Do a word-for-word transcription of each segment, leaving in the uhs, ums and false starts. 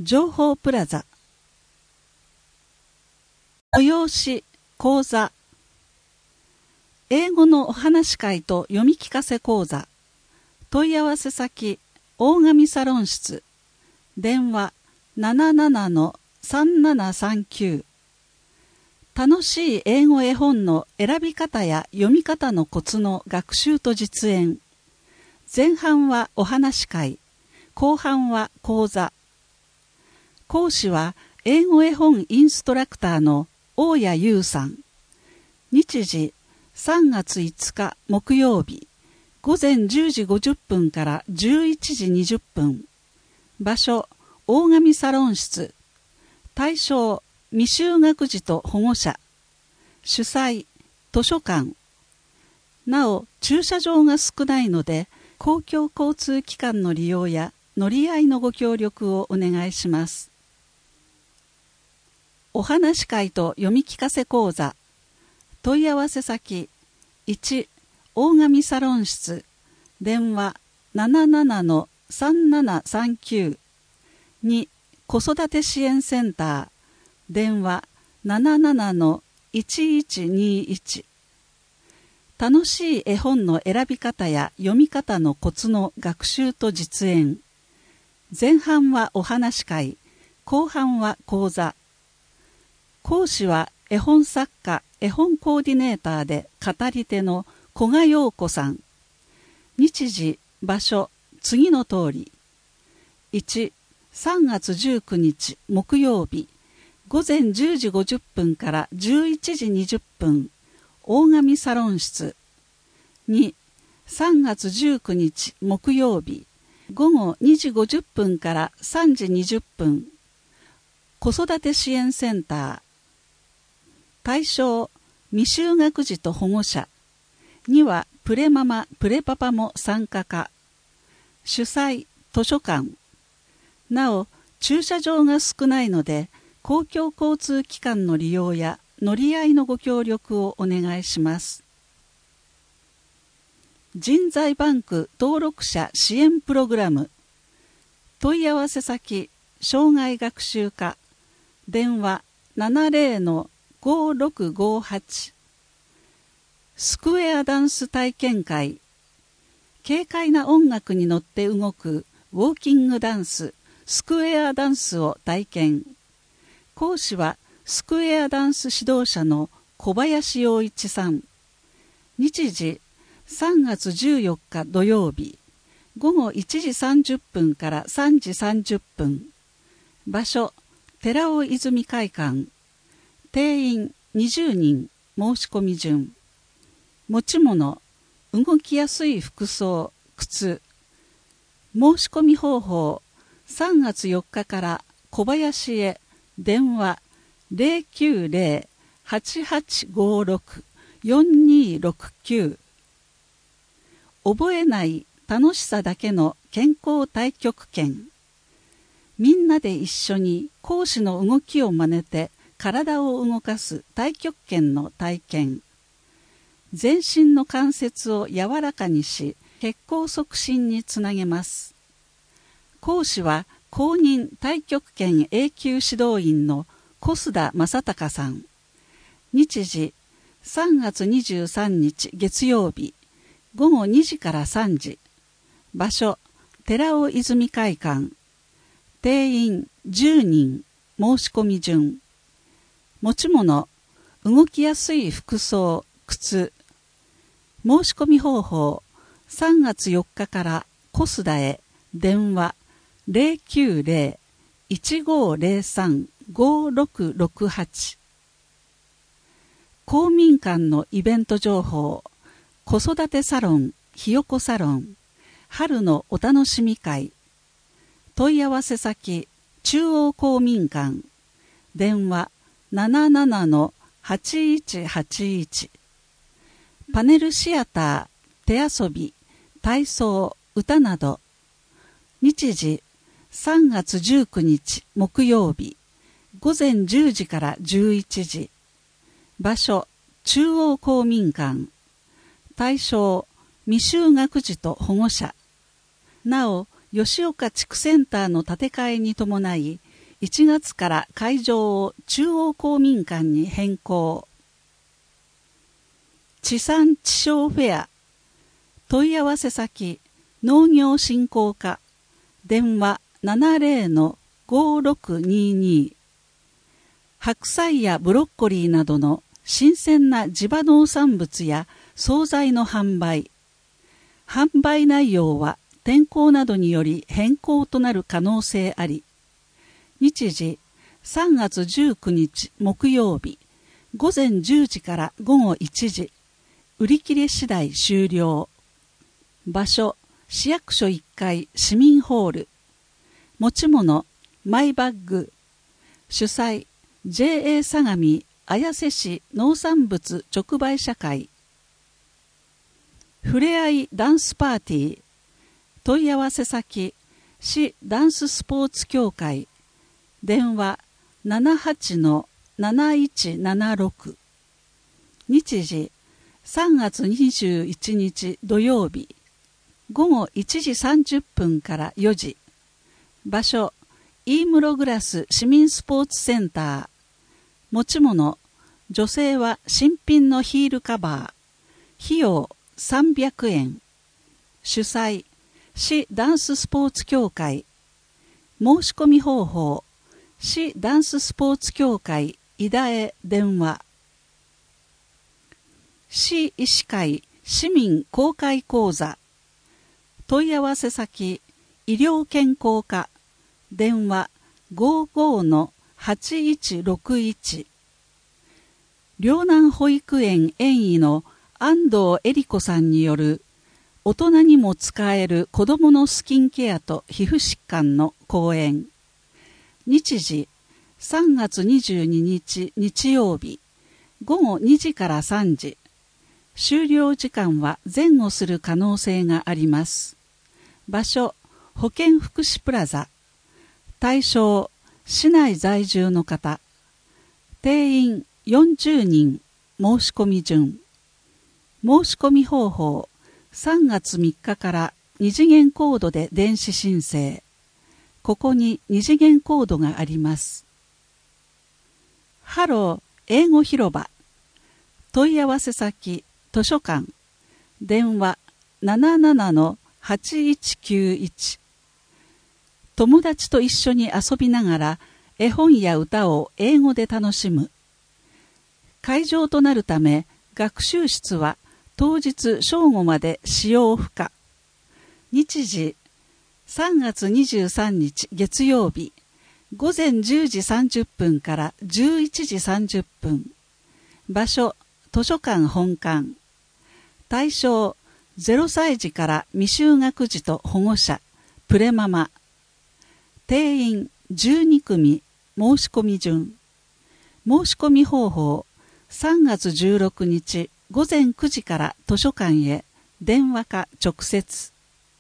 情報プラザ催し講座英語のお話会と読み聞かせ講座問い合わせ先大神サロン室電話 ななななのさんななさんきゅう 楽しい英語絵本の選び方や読み方のコツの学習と実演。前半はお話会、後半は講座。講師は英語絵本インストラクターの大谷優さん。日時さんがついつか木曜日午前じゅうじごじゅっぷんからじゅういちじにじゅっぷん。場所大神サロン室。対象未就学児と保護者。主催図書館。なお駐車場が少ないので公共交通機関の利用や乗り合いのご協力をお願いします。お話会と読み聞かせ講座問い合わせ先いち大神サロン室電話 ななななのさんななさんきゅう に子育て支援センター電話 ななななのいちいちにいち。楽しい絵本の選び方や読み方のコツの学習と実演。前半はお話会、後半は講座。講師は絵本作家、絵本コーディネーターで語り手の古賀陽子さん。日時、場所、次の通り。いち、さんがつじゅうくにち木曜日、午前じゅうじごじゅっぷんからじゅういちじにじゅっぷん、大神サロン室。に、さんがつじゅうくにち木曜日、午後にじごじゅっぷんからさんじにじゅっぷん、子育て支援センター。対象未就学児と保護者にはプレママプレパパも参加か。主催図書館。なお駐車場が少ないので公共交通機関の利用や乗り合いのご協力をお願いします。人材バンク登録者支援プログラム問い合わせ先障害学習課電話 ななぜろのごろくごはち。スクエアダンス体験会。軽快な音楽に乗って動くウォーキングダンススクエアダンスを体験。講師はスクエアダンス指導者の小林洋一さん。日時さんがつじゅうよっか土曜日午後いちじさんじゅっぷんからさんじさんじゅっぷん。場所寺尾泉会館。定員にじゅうにん。申し込み順。持ち物動きやすい服装靴。申し込み方法さんがつよっかから小林へ電話 ゼロきゅうゼロ はちはちごろく よんにろくきゅう。覚えない楽しさだけの健康太極拳。みんなで一緒に講師の動きを真似て体を動かす太極拳の体験。全身の関節を柔らかにし血行促進につなげます。講師は公認太極拳 A 級指導員の小須田正隆さん。日時さんがつにじゅうさんにち月曜日午後にじからさんじ。場所寺尾泉会館。定員じゅうにん。申し込み順。持ち物動きやすい服装靴。申し込み方法さんがつよっかから小須田へ電話 ゼロきゅうゼロ いちごゼロさん ごろくろくはち。公民館のイベント情報子育てサロンひよこサロン春のお楽しみ会。問い合わせ先中央公民館電話 ななななのはちいちはちいち。パネルシアター手遊び体操歌など。日時さんがつじゅうくにち木曜日午前じゅうじからじゅういちじ。場所中央公民館。対象未就学児と保護者。なお吉岡地区センターの建て替えに伴いいちがつから会場を中央公民館に変更。地産地消フェア。問い合わせ先、農業振興課。電話 ななぜろのごろくにに。白菜やブロッコリーなどの新鮮な地場農産物や惣菜の販売。販売内容は天候などにより変更となる可能性あり。日時さんがつじゅうくにち木曜日、ごぜんじゅうじからごごいちじ。売り切れ次第終了。場所、市役所いっかい市民ホール。持ち物、マイバッグ。主催、ジェーエー 相模綾瀬市農産物直売社会。ふれあいダンスパーティー。問い合わせ先、市ダンススポーツ協会。電話 ななはちのなないちななろく。日時さんがつにじゅういちにち土曜日、ごごいちじさんじゅっぷんからよじ。場所、イームログラス市民スポーツセンター。持ち物、女性は新品のヒールカバー。費用さんびゃくえん。主催、市ダンススポーツ協会。申し込み方法、市ダンススポーツ協会井田へ電話。市医師会市民公開講座。問い合わせ先、医療健康課。電話 ごじゅうごのはちいちろくいち。陵南保育園園医の安藤恵里子さんによる大人にも使える子どものスキンケアと皮膚疾患の講演。日時さんがつにじゅうににち日曜日、ごごにじからさんじ。終了時間は前後する可能性があります。場所、保健福祉プラザ。対象、市内在住の方。定員よんじゅうにん。申し込み順。申し込み方法、さんがつみっかからに次元コードで電子申請。ここにに次元コードがあります。ハロー英語広場。問い合わせ先、図書館。電話 ななななのはちいちきゅういち。友達と一緒に遊びながら絵本や歌を英語で楽しむ。会場となるため、学習室は当日正午まで使用不可。日時さんがつにじゅうさんにち月曜日、ごぜんじゅうじさんじゅっぷんからじゅういちじさんじゅっぷん。場所、図書館本館。対象、ゼロさいじから未就学児と保護者、プレママ。定員じゅうにくみ、申し込み順。申し込み方法、さんがつじゅうろくにちごぜんくじから図書館へ、電話か直接。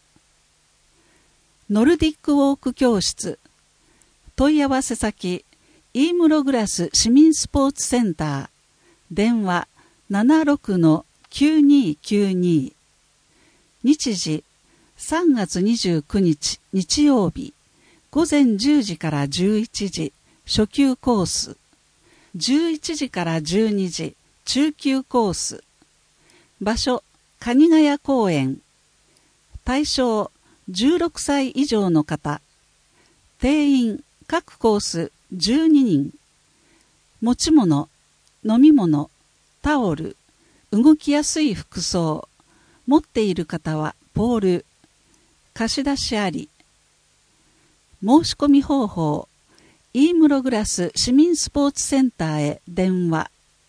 ノルディックウォーク教室。問い合わせ先、イームログラス市民スポーツセンター。電話 ななろくのきゅうにきゅうに。日時さんがつにじゅうくにち日曜日、ごぜんじゅうじからじゅういちじ初級コース、じゅういちじからじゅうにじ中級コース。場所、蟹ヶ谷公園。対象、じゅうろくさい以上の方。定員各コースじゅうににん。持ち物、飲み物、タオル、動きやすい服装。持っている方はポール。貸し出しあり。申し込み方法、イームログラス市民スポーツセンターへ電話。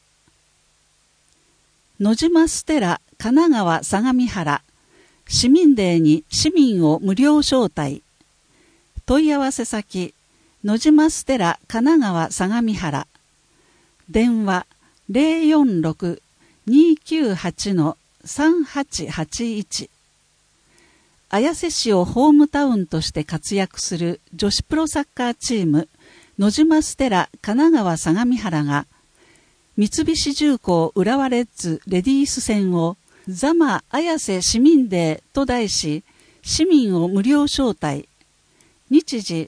野島ステラ神奈川相模原。市民デーに市民を無料招待。問い合わせ先、野島ステラ神奈川相模原。電話 ゼロよんろく にきゅうはち さんはちはちいち。綾瀬市をホームタウンとして活躍する女子プロサッカーチーム野島ステラ神奈川相模原が三菱重工浦和レッズレディース戦をザマ綾瀬市民デーと題し、市民を無料招待。日時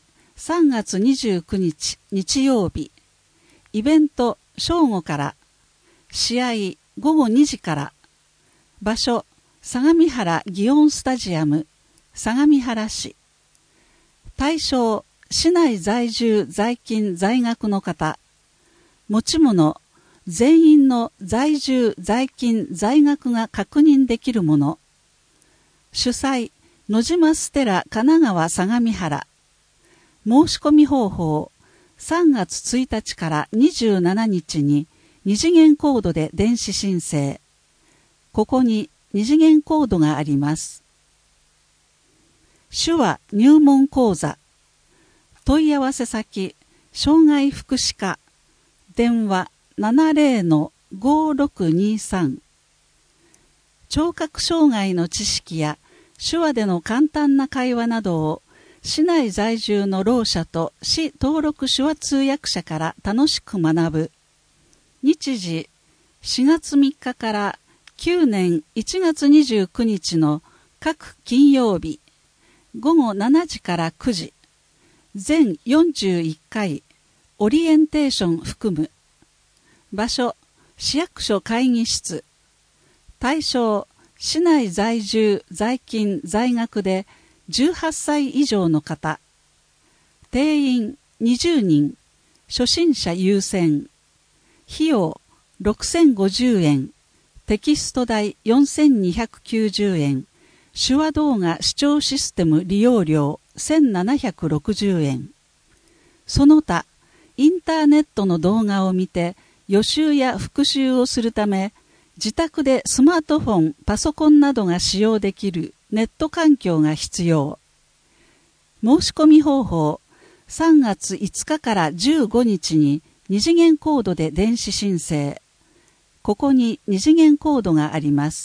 さんがつにじゅうくにち日曜日、イベント正午から、試合ごごにじから、場所相模原祇園スタジアム相模原市。対象市内在住在勤在学の方、持ち物全員の在住在勤在学が確認できるもの。主催野島ステラ神奈川相模原。申し込み方法さんがつついたちからにじゅうしちにちに二次元コードで電子申請。ここに二次元コードがあります。手話入門講座。問い合わせ先障害福祉課。電話 ななぜろのごろくにさん。聴覚障害の知識や手話での簡単な会話などを市内在住のろう者と市登録手話通訳者から楽しく学ぶ。日時しがつみっかからきゅうねんいちがつにじゅうくにちの各金曜日、ごごしちじからくじ、全よんじゅういっかい、オリエンテーション含む。場所、市役所会議室。対象、市内在住、在勤、在学でじゅうはっさい以上の方。定員にじゅうにん、初心者優先。費用ろくせんごじゅうえん、テキスト代よんせんにひゃくきゅうじゅうえん、手話動画視聴システム利用料せんななひゃくろくじゅうえん。その他、インターネットの動画を見て予習や復習をするため、自宅でスマートフォン、パソコンなどが使用できるネット環境が必要。申し込み方法、さんがついつかからじゅうごにちに二次元コードで電子申請。ここに二次元コードがあります。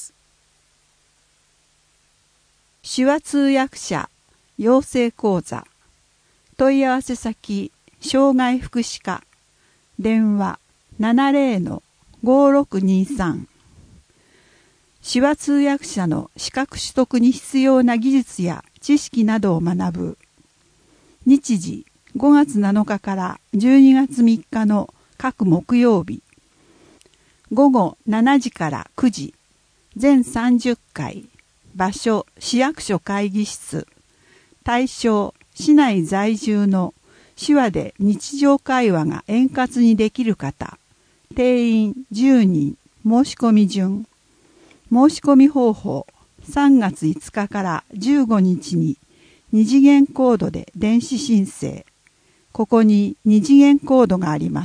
手話通訳者養成講座。問い合わせ先障害福祉課。電話 ななぜろのごろくにさん。手話通訳者の資格取得に必要な技術や知識などを学ぶ。日時ごがつなのかからじゅうにがつみっかの各木曜日。ごごしちじからくじ。全さんじゅっかい。場所市役所会議室。対象市内在住の手話で日常会話が円滑にできる方。定員じゅうにん。申し込み順。申し込み方法さんがついつかからじゅうごにちに二次元コードで電子申請。ここに二次元コードがあります。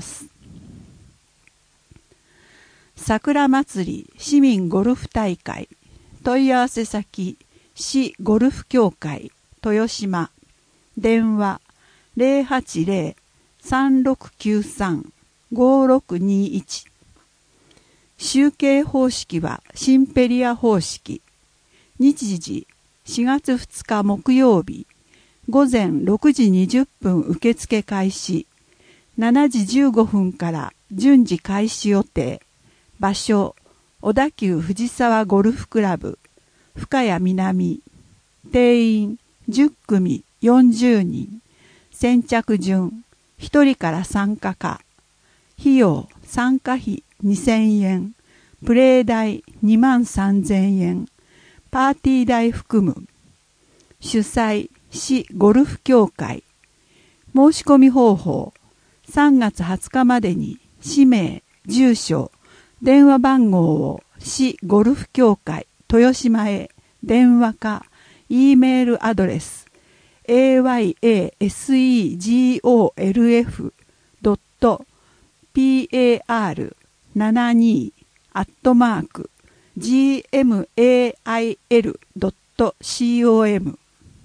桜祭り市民ゴルフ大会。問い合わせ先市ゴルフ協会豊島。電話 ゼロはちゼロ さんろくきゅうさん ごろくにいち。集計方式はシンペリア方式。日時しがつふつか木曜日。ごぜんろくじにじゅっぷん受付開始。しちじじゅうごふんから順次開始予定。場所小田急藤沢ゴルフクラブ深谷南。定員じゅっくみよんじゅうにん。先着順ひとりから参加可。費用参加費にせんえん。プレー代にまんさんぜんえん。パーティー代含む。主催市ゴルフ協会。申し込み方法さんがつはつかまでに氏名、住所、電話番号を市ゴルフ協会豊島へ電話か E メールアドレス エーワイエーエスイージーオーエルエフ ドット ピーエーアールななじゅうに アットマーク ジーエムエーアイエル ドット コム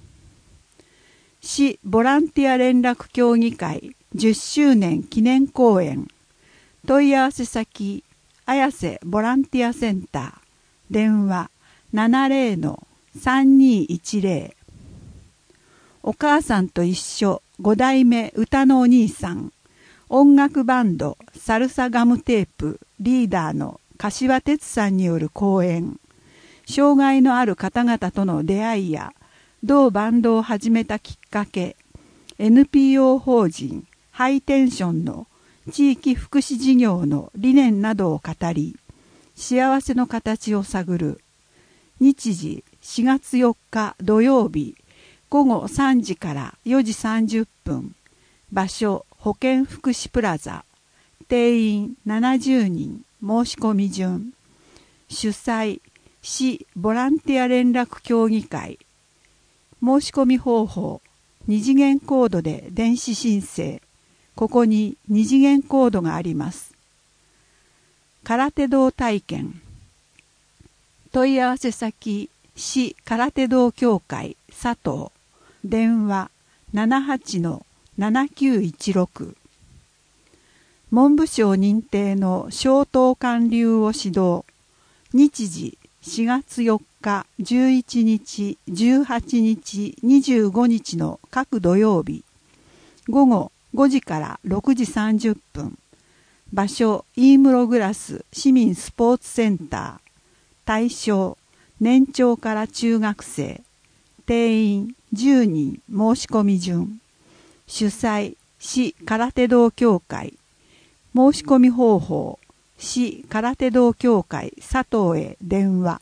市ボランティア連絡協議会じゅっしゅうねん記念講演。問い合わせ先綾瀬ボランティアセンター。電話 ななぜろのさんにいちぜろ。お母さんと一緒ごだいめ歌のお兄さん。音楽バンドサルサガムテープリーダーの柏哲さんによる講演。障害のある方々との出会いや同バンドを始めたきっかけ、 エヌピーオー 法人ハイテンションの地域福祉事業の理念などを語り、幸せの形を探る。日時しがつよっか土曜日ごごさんじからよじさんじゅっぷん。場所保健福祉プラザ。定員ななじゅうにん。申し込み順。主催市ボランティア連絡協議会。申し込み方法二次元コードで電子申請。ここに二次元コードがあります。空手道体験。問い合わせ先市空手道協会佐藤。電話 ななはちのななきゅういちろく。文部省認定の小等間流を指導。日時しがつよっか、じゅういちにち、じゅうはちにち、にじゅうごにちの各土曜日。午後ごじからろくじさんじゅっぷん。場所イームログラス市民スポーツセンター。対象年長から中学生。定員じゅうにん。申し込み順。主催市空手道協会。申し込み方法市空手道協会佐藤へ電話。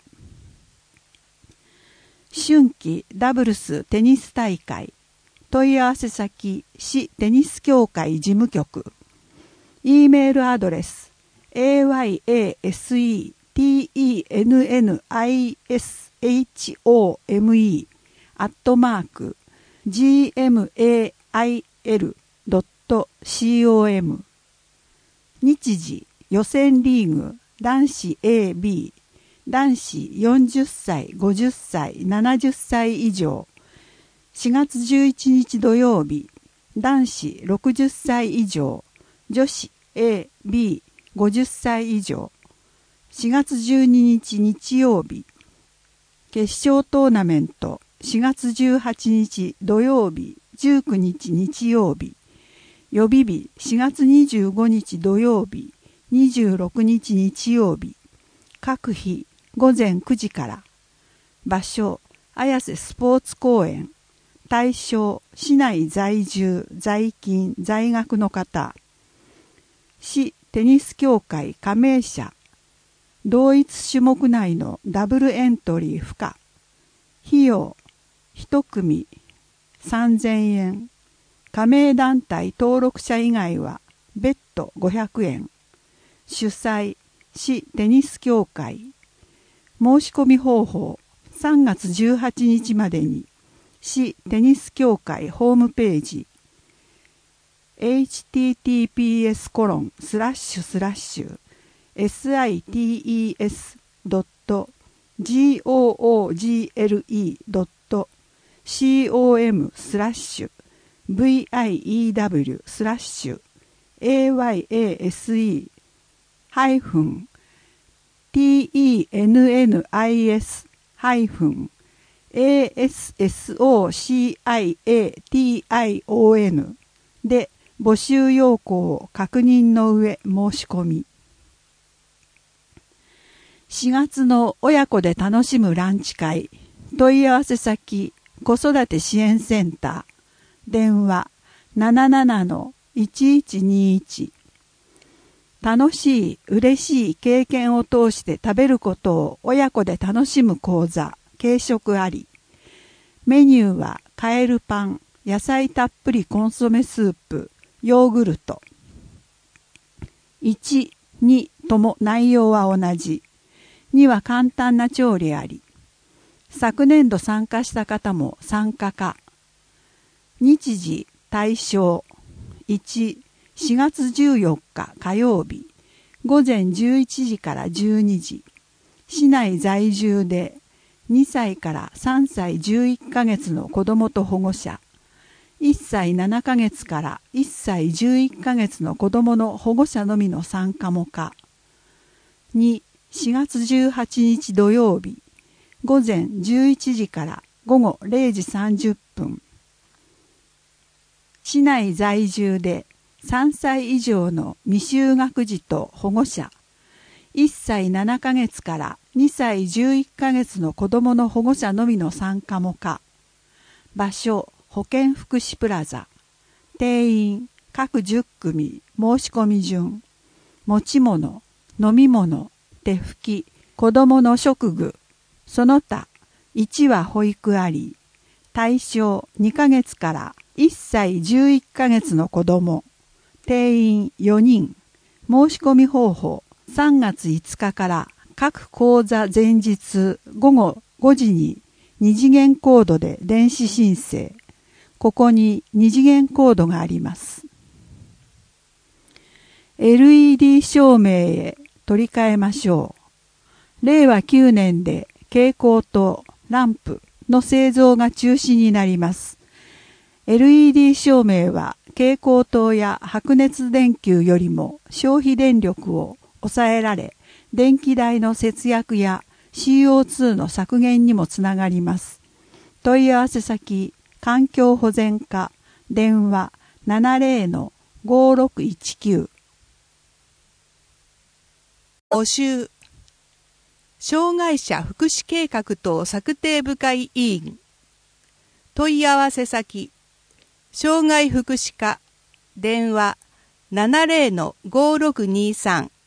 春季ダブルステニス大会。問い合わせ先市テニス協会事務局。E メールアドレス エーワイエーエスイーティーイーエヌエヌアイエスエイチオーエムイー アットマーク ジーエムエーアイエルドットコム。日時予選リーグ男子 エービー 男子よんじゅっさい、ごじゅっさい、ななじゅっさい以上。しがつじゅういちにち土曜日男子ろくじゅっさい以上。女子 エービーごじゅっさい以上。しがつじゅうににち日曜日決勝トーナメント。しがつじゅうはちにち土曜日じゅうくにち日曜日。予備日しがつにじゅうごにち土曜日にじゅうろくにち日曜日。各日ごぜんくじから。場所綾瀬スポーツ公園。対象市内在住在勤在学の方。市テニス協会加盟者。同一種目内のダブルエントリー不可。費用一組さんぜんえん。加盟団体登録者以外は別途ごひゃくえん。主催市テニス協会。申し込み方法さんがつじゅうはちにちまでに市テニス協会ホームページ エイチティーティーピーエスコロンスラッシュスラッシュエスアイティーイーエスドットジーオーオージーエルイードットコムスラッシュ ブイアイイーダブリュー スラッシュ エーワイエーエスイー ハイフン ティーイーエヌエヌアイエス ハイフン エーエスエスオーシーアイエーティーアイオーエヌ で募集要項を確認の上申し込み。しがつの親子で楽しむランチ会。問い合わせ先子育て支援センター。電話 ななななのいちいちにいち。楽しい、嬉しい経験を通して食べることを親子で楽しむ講座、軽食あり。メニューはカエルパン、野菜たっぷりコンソメスープ、ヨーグルト。いち、にとも内容は同じ。には簡単な調理あり。昨年度参加した方も参加可。日時対象いち、しがつじゅうよっか火曜日ごぜんじゅういちじからじゅうにじ。市内在住でにさいからさんさいじゅういっかげつの子どもと保護者。いっさいななかげつからいっさいじゅういっかげつの子どもの保護者のみの参加も可。に、しがつじゅうはちにち土曜日ごぜんじゅういちじからごごれいじさんじゅっぷん。市内在住でさんさい以上の未就学児と保護者。いっさいななかげつからにさいじゅういっかげつの子どもの保護者のみの参加も可。場所保健福祉プラザ。 定員各じゅっ組申し込み順、持ち物、飲み物、手拭き、子供の食具、その他いちわ保育あり、対象にかげつからいっさいじゅういっかげつの子供、定員よにん、申し込み方法さんがついつかから各講座前日ごごごじにに次元コードで電子申請。ここにに次元コードがあります。エルイーディー 照明へ取り替えましょう。れいわきゅうねんで蛍光灯、ランプの製造が中止になります。エルイーディー 照明は蛍光灯や白熱電球よりも消費電力を抑えられ、電気代の節約や シーオーツー の削減にもつながります。問い合わせ先、環境保全課、電話 ななぜろのごろくいちきゅう。 募集。障害者福祉計画等策定部会委員。問い合わせ先、障害福祉課、電話 ななぜろのごろくにさん。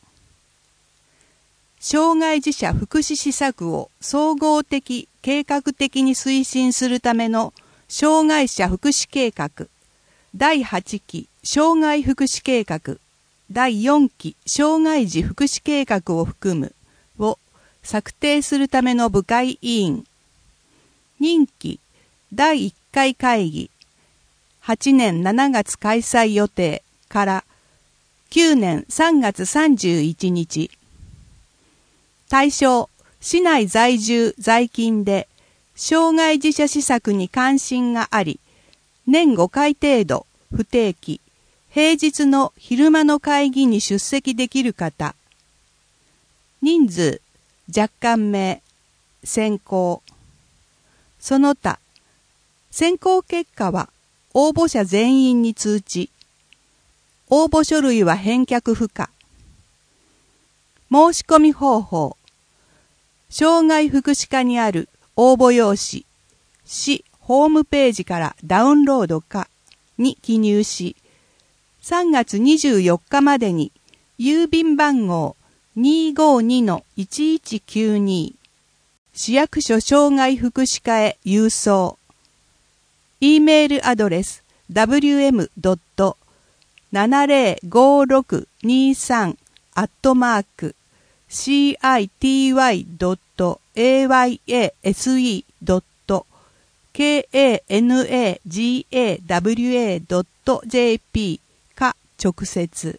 障害児者福祉施策を総合的、計画的に推進するための障害者福祉計画、だいはちき障害福祉計画、だいよんき障害児福祉計画を含むを策定するための部会委員。任期だいいっかい会議、はちねんしちがつ開催予定からきゅうねんさんがつさんじゅういちにち。対象、市内在住在勤で障害児者施策に関心があり、年ごかい程度不定期、平日の昼間の会議に出席できる方。人数、若干名、選考。その他、選考結果は応募者全員に通知。応募書類は返却不可。申し込み方法。障害福祉課にある応募用紙、市ホームページからダウンロードかに記入し、さんがつにじゅうよっかまでに郵便番号 にーごーにのいちいちきゅうに 市役所障害福祉課へ郵送。E メールアドレス ダブリューエムドットななぜろごろくにさん アットマーク シーアイティーワイドットエーワイエーエスイードットケーエーエヌエージーエーダブリューエードットジェーピー か直接。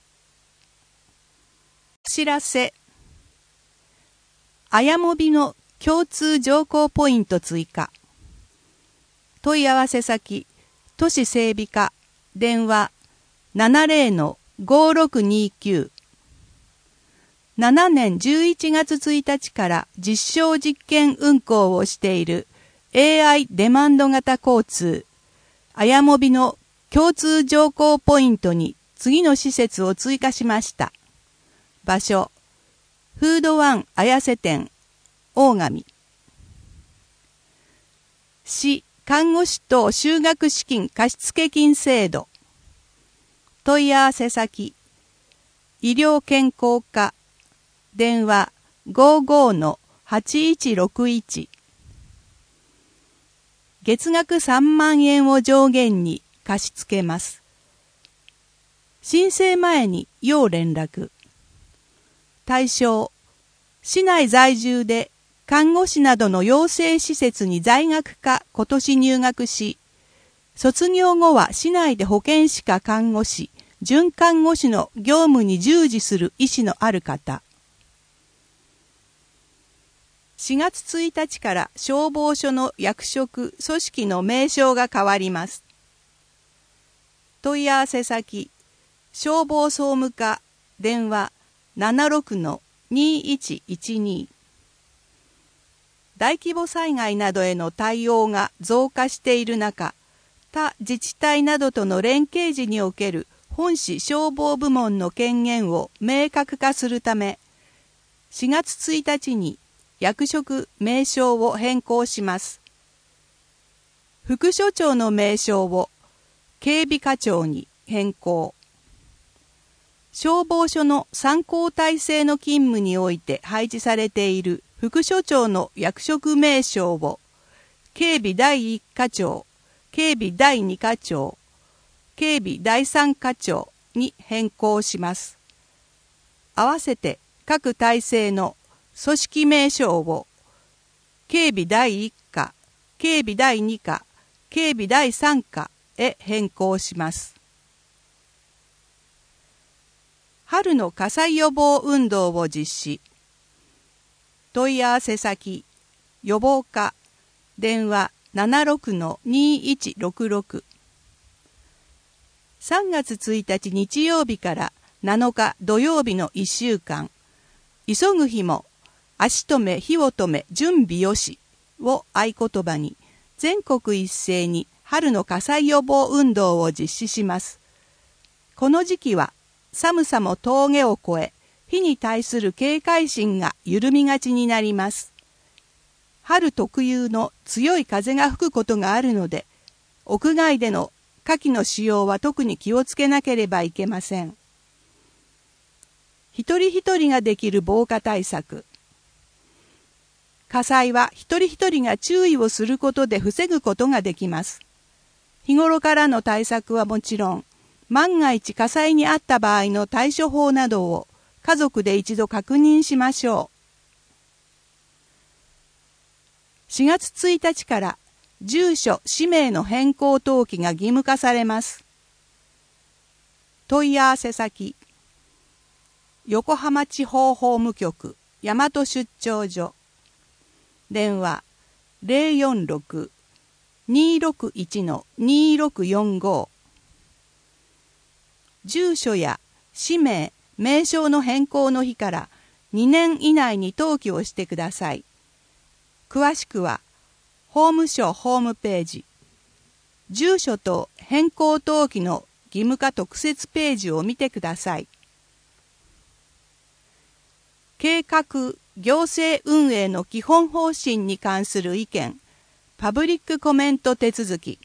お知らせ。あやもびの共通乗降ポイント追加。問い合わせ先、都市整備課、電話 ななぜろのごろくにきゅう。ななねんじゅういちがつついたちから実証実験運行をしている エーアイ デマンド型交通、あやもびの共通乗降ポイントに次の施設を追加しました。場所、フードワン綾瀬店、大神。市、看護師等就学資金貸付金制度。問い合わせ先、医療健康課、電話 ごーごーのはちいちろくいち。月額さんまんえんを上限に貸し付けます。申請前に要連絡。対象、市内在住で看護師などの養成施設に在学か今年入学し、卒業後は市内で保健師か看護師、准看護師の業務に従事する意思のある方。しがつついたちから消防署の役職・組織の名称が変わります。問い合わせ先、消防総務課、電話 ななろくのにいちいちに。大規模災害などへの対応が増加している中、他自治体などとの連携時における本市消防部門の権限を明確化するため、しがつついたちに役職名称を変更します。副所長の名称を警備課長に変更。消防署の参考体制の勤務において配置されている副署長の役職名称を警備第一課長、警備第二課長、警備第三課長に変更します。合わせて各体制の組織名称を警備第一課、警備第二課、警備第三課へ変更します。春の火災予防運動を実施。問い合わせ先、予防課、電話 ななろくのにいちろくろく。さんがつついたち日曜日からなのか土曜日のいっしゅうかん、急ぐ日も足止め火を止め準備よしを合言葉に全国一斉に春の火災予防運動を実施します。この時期は寒さも峠を越え、火に対する警戒心が緩みがちになります。春特有の強い風が吹くことがあるので、屋外での火器の使用は特に気をつけなければいけません。一人一人ができる防火対策。火災は一人一人が注意をすることで防ぐことができます。日頃からの対策はもちろん、万が一火災にあった場合の対処法などを家族で一度確認しましょう。しがつついたちから住所・氏名の変更登記が義務化されます。問い合わせ先、横浜地方法務局大和出張所、電話 ゼロよんろく にーろくいち にーろくよんご。住所や氏名、名称の変更の日からにねん以内に登記をしてください。詳しくは、法務省ホームページ、住所と変更登記の義務化特設ページを見てください。計画・行政運営の基本方針に関する意見、パブリックコメント手続き。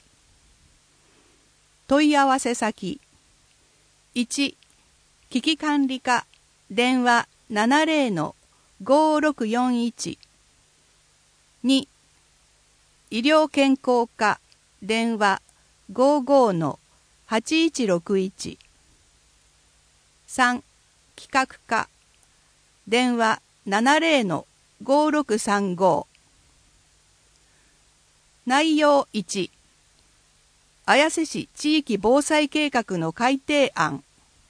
問い合わせ先、いち、危機管理課、電話 ななゼロのごろくよんいち。に、医療健康課、電話 ごじゅうごのはちいちろくいち。さん、企画課、電話 ななゼロのごろくさんご。内容いち、綾瀬市地域防災計画の改定案。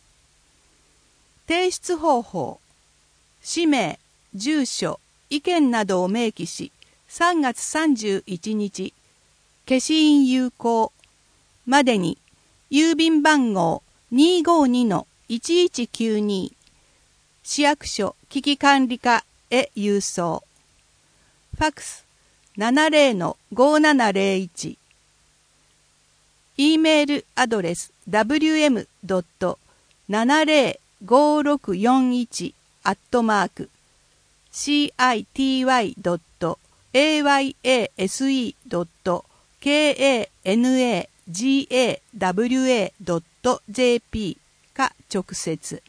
提出方法、氏名、住所、意見などを明記し、さんがつさんじゅういちにち、消印有効までに、郵便番号 にーごーにのいちいちきゅうに、市役所危機管理課へ郵送。ファックス ななゼロのごーななゼロいち。E メールアドレス ダブリューエムドットななゼロごーろくよんいち アットマーク シーアイティーワイドットエーワイエーエスイードットケーエーエヌエージーエーダブリューエードットジェーピー か直接。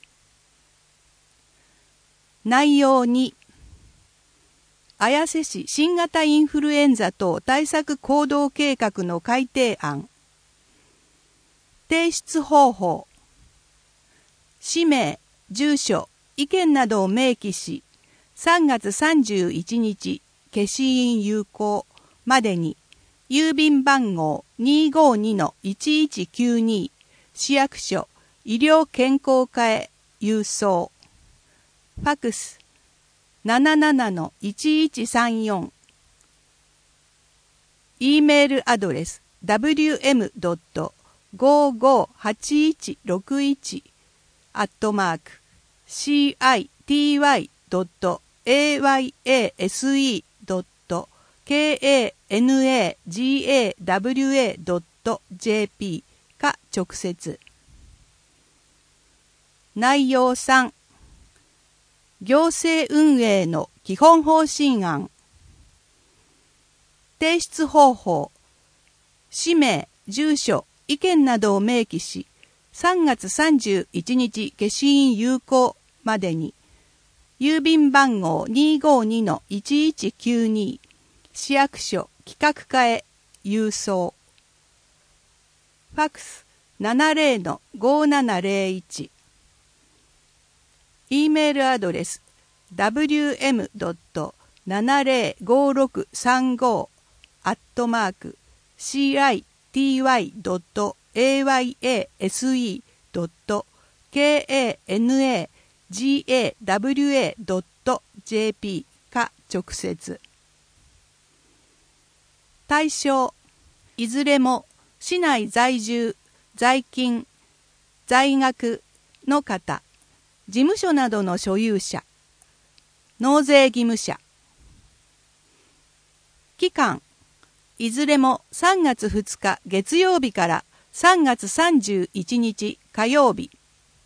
内容に、綾瀬市新型インフルエンザ等対策行動計画の改定案。提出方法。氏名、住所、意見などを明記し、さんがつさんじゅういちにち消印有効までに、郵便番号 にーごーにのいちいちきゅうに、市役所医療健康課へ郵送。ファックス ななななのいちいちさんよん。E メールアドレス ダブリューエムドットごーごーはちいちろくいち アットマーク シーアイティーワイドットエーワイエーエスイードットケーエーエヌエージーエーダブリューエードットジェーピー か直接。内容さん、行政運営の基本方針案。提出方法、氏名、住所、 意見などを明記し、さんがつさんじゅういちにち消印有効までに、郵便番号 にーごーにのいちいちきゅうに 市役所企画課へ郵送。ファックス ななぜろのごーななぜろいち。E メールアドレス ダブリューエムドットななぜろごろくさんご アットマーク シーアイティーワイドットエーワイエーエスイードットケーエーエヌエージーエーダブリューエードットジェーピー か直接。対象、いずれも市内在住、在勤、在学の方、事務所などの所有者、納税義務者。期間、いずれもさんがつふつか月曜日からさんがつさんじゅういちにち火曜日。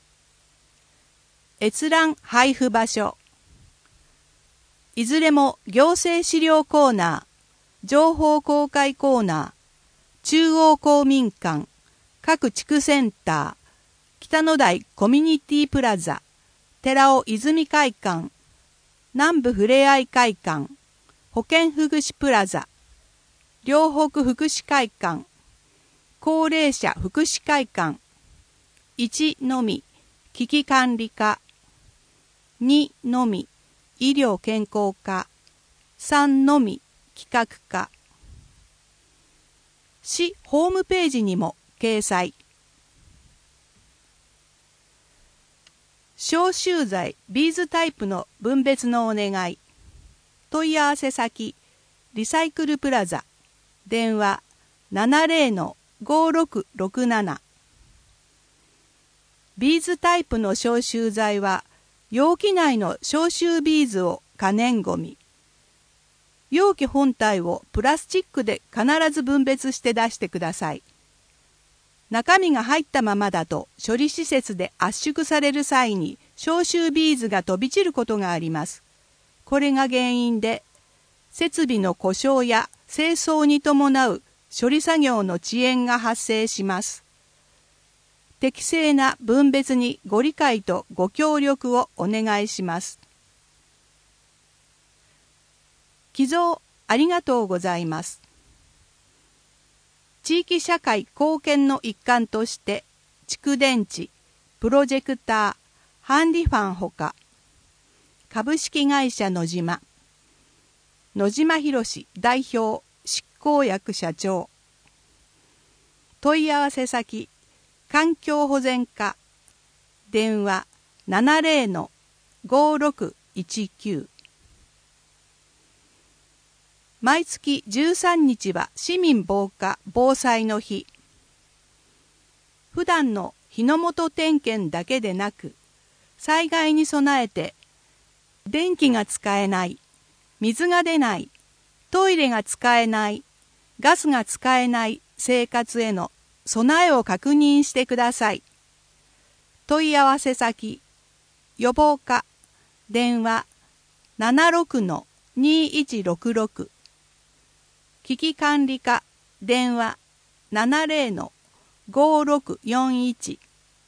閲覧配布場所。いずれも行政資料コーナー、情報公開コーナー、中央公民館、各地区センター、北野台コミュニティプラザ、寺尾泉会館、南部ふれあい会館、保健福祉プラザ、両北福祉会館、高齢者福祉会館、いちのみ危機管理課、にのみ医療健康課、さんのみ企画課。市ホームページにも掲載。消臭剤ビーズタイプの分別のお願い。問い合わせ先、リサイクルプラザ、電話 ななぜろのごろくろくなな。ビーズタイプの消臭剤は、容器内の消臭ビーズを可燃ごみ、容器本体をプラスチックで必ず分別して出してください。中身が入ったままだと処理施設で圧縮される際に消臭ビーズが飛び散ることがあります。これが原因で設備の故障や清掃に伴う処理作業の遅延が発生します。適正な分別にご理解とご協力をお願いします。寄贈ありがとうございます。地域社会貢献の一環として、蓄電池、プロジェクター、ハンディファンほか、株式会社野島、野島博代表執行役社長。問い合わせ先、環境保全課、電話 ななぜろのごろくいちきゅう。毎月じゅうさんにちは市民防火・防災の日。普段の火の元点検だけでなく、災害に備えて、電気が使えない、水が出ない、トイレが使えない、ガスが使えない生活への備えを確認してください。問い合わせ先、予防課、電話 ななろくのにいちろくろく。危機管理課、電話 ななぜろのごろくよんいち。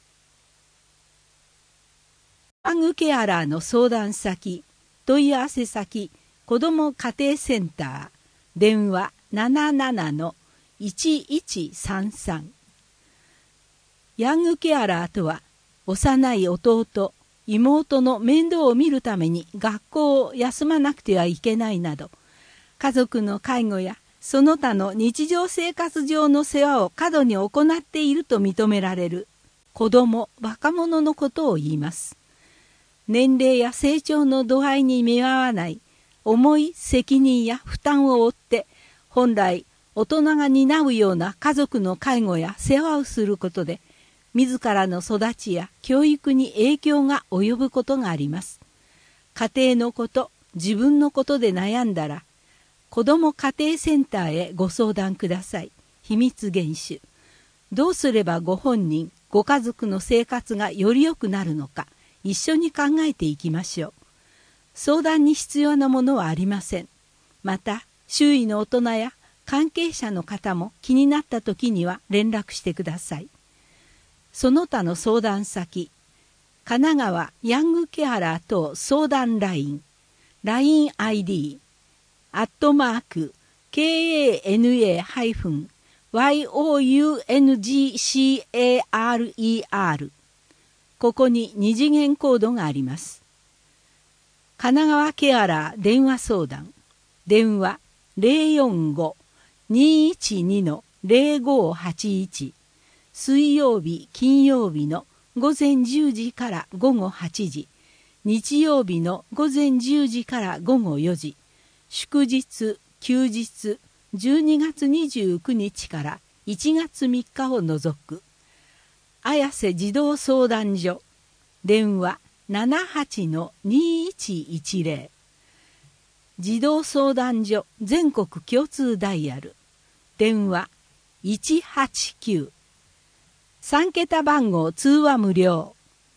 ヤングケアラーの相談先、問い合わせ先、子ども家庭センター、電話 ななななのいちいちさんさん。ヤングケアラーとは、幼い弟、妹の面倒を見るために学校を休まなくてはいけないなど、家族の介護やその他の日常生活上の世話を過度に行っていると認められる子ども・若者のことを言います。年齢や成長の度合いに見合わない重い責任や負担を負って、本来大人が担うような家族の介護や世話をすることで、自らの育ちや教育に影響が及ぶことがあります。家庭のこと、自分のことで悩んだら、子ども家庭センターへご相談ください。秘密厳守。どうすればご本人、ご家族の生活がより良くなるのか、一緒に考えていきましょう。相談に必要なものはありません。また、周囲の大人や関係者の方も気になった時には連絡してください。その他の相談先、神奈川ヤングケアラー等相談ライン、ライン アイディー、アットマーク、ケーエーエヌエー ワイオーユーエヌジーシーエーアールイーアール、ここに二次元コードがあります。神奈川ケアラー電話相談、電話 ゼロよんご にいちに ゼロごはちいち、水曜日金曜日の午前じゅうじから午後はちじ、日曜日の午前じゅうじから午後よじ、祝日休日じゅうにがつにじゅうくにちからいちがつみっかを除く。綾瀬児童相談所、電話 ななはちのにいちいちゼロ、児童相談所全国共通ダイヤル、電話いちはちきゅう、さんけた番号通話無料。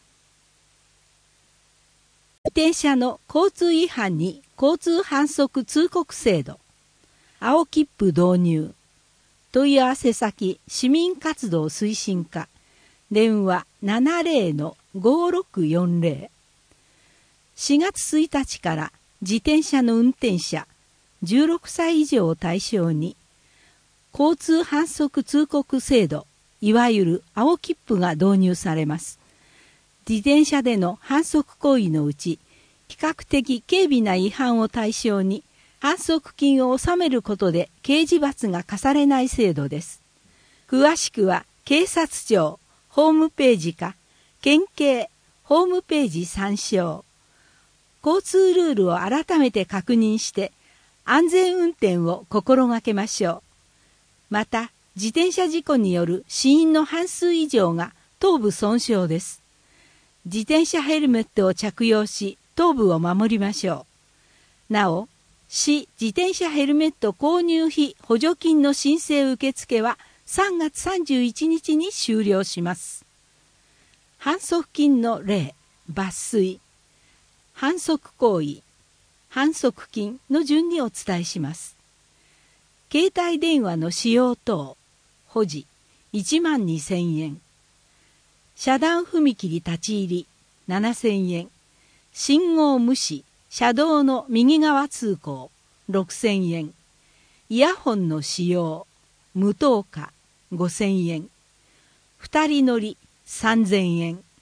自転車の交通違反に交通反則通告制度、青切符導入。問い合わせ先市民活動推進課、電話 ななゼロのごろくよんゼロ。しがつついたちから自転車の運転者じゅうろくさい以上を対象に交通反則通告制度、いわゆる青切符が導入されます。自転車での反則行為のうち、比較的軽微な違反を対象に反則金を納めることで刑事罰が課されない制度です。詳しくは警察庁ホームページか県警ホームページ参照。交通ルールを改めて確認して安全運転を心がけましょう。また、自転車事故による死因の半数以上が頭部損傷です。自転車ヘルメットを着用し、頭部を守りましょう。なお、市自転車ヘルメット購入費補助金の申請受付はさんがつさんじゅういちにちに終了します。反則金の例、抜粋、反則行為、反則金の順にお伝えします。携帯電話の使用等、保持いちまんにせんえん。遮断踏切立ち入りななせんえん。信号無視、車道の右側通行ろくせんえん。イヤホンの使用、無灯火ごせんえん。二人乗りさんぜんえん。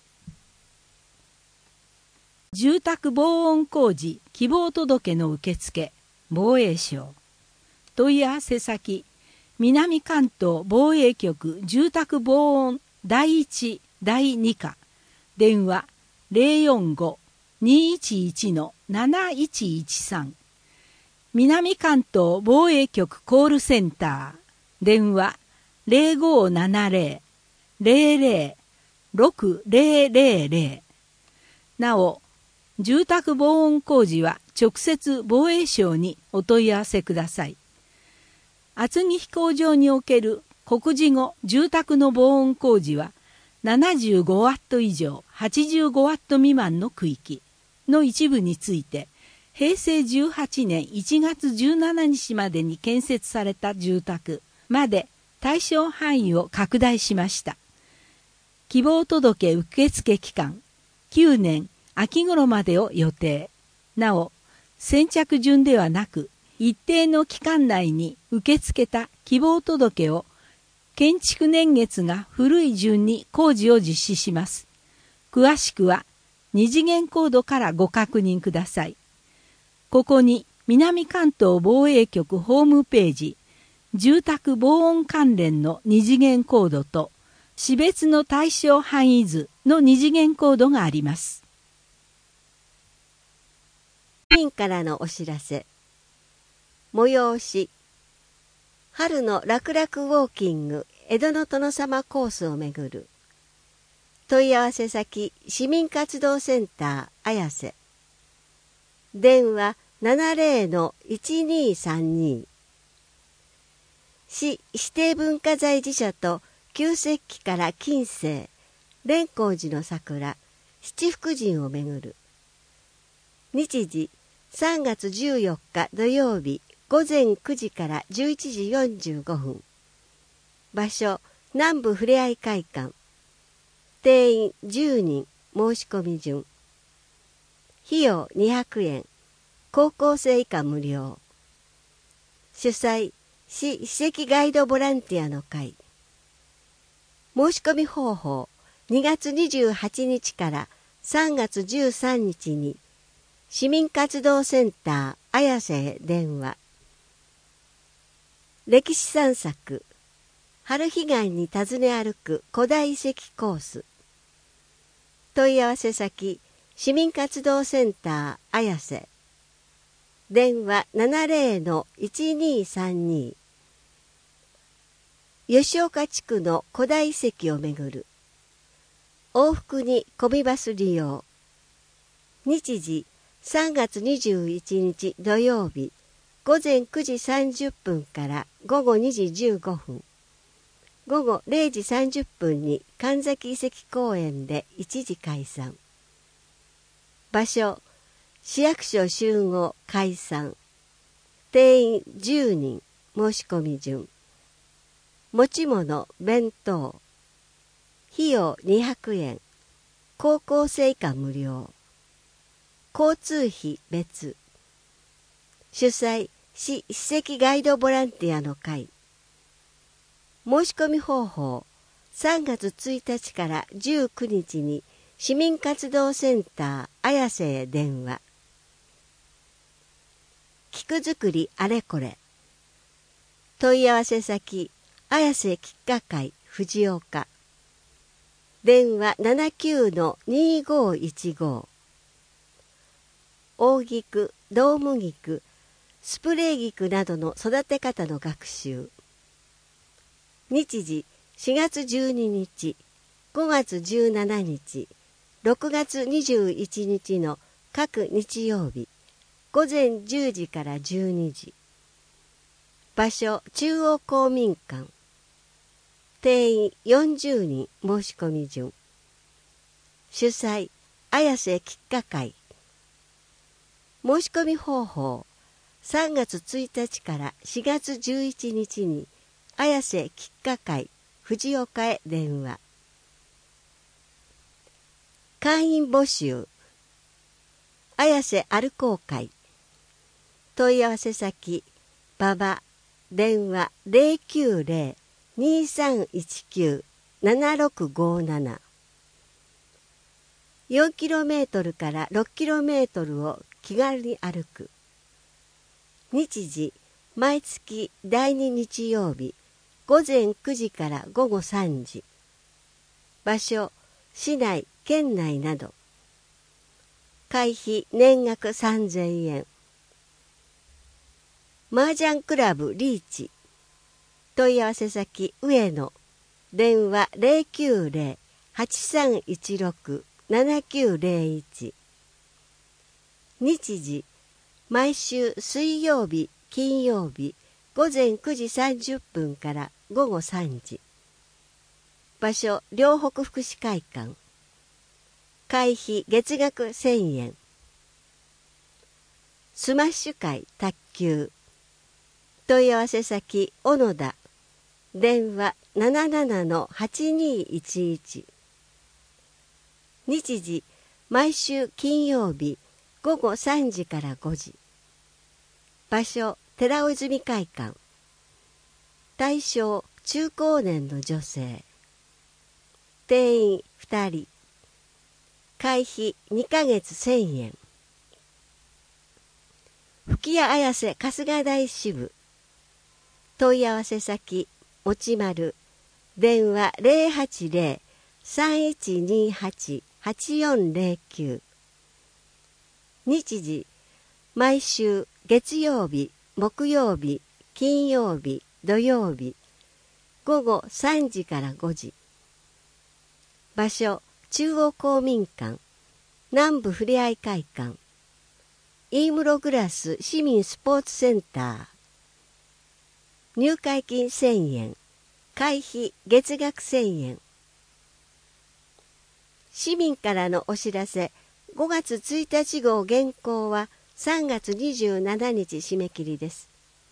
住宅防音工事希望届の受付、防衛省。問い合わせ先、南関東防衛局住宅防音だいいちだいに課、電話 ゼロよんご にいちいち なないちいちさん。南関東防衛局コールセンター、電話 ゼロごななゼロ ゼロゼロ ろくゼロゼロゼロ。なお、住宅防音工事は直接防衛省にお問い合わせください。厚木飛行場における告示後住宅の防音工事はななじゅうごワット以上はちじゅうごワット未満の区域の一部について、へいせいじゅうはちねんいちがつじゅうしちにちまでに建設された住宅まで対象範囲を拡大しました。希望届受付期間きゅうねん秋頃までを予定。なお、先着順ではなく一定の期間内に受け付けた希望届を建築年月が古い順に工事を実施します。詳しくは二次元コードからご確認ください。ここに南関東防衛局ホームページ、住宅防音関連の二次元コードと市別の対象範囲図の二次元コードがあります。 市民からのお知らせ。催し、春の楽々ウォーキング江戸の殿様コースをめぐる。問い合わせ先、市民活動センター綾瀬。電話 ななゼロのいちにさんに。市指定文化財寺社と旧石器から近世蓮光寺の桜七福神をめぐる。日時さんがつじゅうよっか土曜日午前くじからじゅういちじよんじゅうごふん。場所、南部ふれあい会館。定員じゅうにん、申し込み順。費用にひゃくえん、高校生以下無料。主催、市史跡ガイドボランティアの会。申し込み方法、にがつにじゅうはちにちからさんがつじゅうさんにちに、市民活動センター綾瀬へ電話。歴史散策、春彼岸に訪ね歩く古代遺跡コース。問い合わせ先、市民活動センター綾瀬。電話 ななぜろのいちにさんに。吉岡地区の古代遺跡をめぐる。往復にコミバス利用。日時さんがつにじゅういちにち土曜日、午前くじさんじゅっぷんから午後にじじゅうごふん。午後れいじさんじゅっぷんに神崎遺跡公園で一時解散。場所、市役所集合解散。定員じゅうにん、申し込み順。持ち物、弁当。費用にひゃくえん、高校生以下無料。交通費別。主催、市史跡ガイドボランティアの会。申し込み方法、さんがつついたちからじゅうくにちに市民活動センター綾瀬へ電話。菊作りあれこれ。問い合わせ先、綾瀬菊花会藤岡。電話 ななきゅうのにごいちご。大菊、ドーム菊、スプレー菊などの育て方の学習。日時しがつじゅうににち、ごがつじゅうしちにち、ろくがつにじゅういちにちの各日曜日、午前じゅうじからじゅうにじ。場所、中央公民館。定員よんじゅうにん、申し込み順。主催、綾瀬菊花会。申し込み方法、さんがつついたちからしがつじゅういちにちに綾瀬菊花会藤岡へ電話。会員募集。綾瀬歩こう会。問い合わせ先、馬場。電話 ゼロきゅうゼロ にさんいちきゅう ななろくごなな。よんキロメートル からろっキロメートルを気軽に歩く。日時、毎月だいに日曜日、午前くじから午後さんじ。場所、市内、県内など。会費年額さんぜんえん。麻雀クラブリーチ。問い合わせ先上野。電話 ゼロきゅうゼロ はちさんいちろく ななきゅうゼロいち。日時、毎週水曜日、金曜日、午前くじさんじゅっぷんから午後さんじ。場所、両北福祉会館。会費月額せんえん。スマッシュ会卓球。問い合わせ先、小野田。電話 ななななのはちにいちいち。日時、毎週金曜日、午後さんじからごじ。場所、寺尾泉会館。対象、中高年の女性。定員ふたり。会費にかげつせんえん。吹屋綾瀬春日大支部。問い合わせ先、もちまる。電話 ゼロはちゼロ さんいちにはち はちよんゼロきゅう。日時、毎週月曜日、木曜日、金曜日、土曜日、午後さんじからごじ。場所、中央公民館、南部ふれあい会館、飯室グラス市民スポーツセンター。入会金せんえん、会費月額せんえん。市民からのお知らせ、ごがつついたち号原稿はさんがつにじゅうしちにち締め切りです。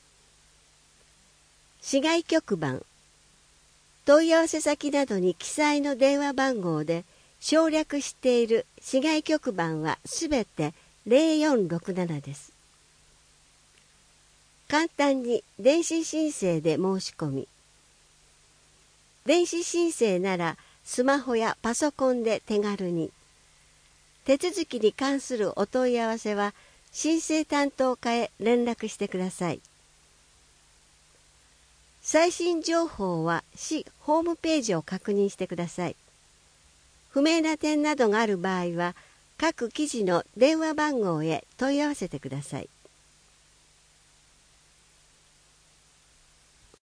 市外局番、問い合わせ先などに記載の電話番号で省略している市外局番はすべてゼロよんろくななです。簡単に電子申請で申し込み、電子申請ならスマホやパソコンで手軽に。手続きに関するお問い合わせは申請担当課へ連絡してください。最新情報は市ホームページを確認してください。不明な点などがある場合は各記事の電話番号へ問い合わせてください。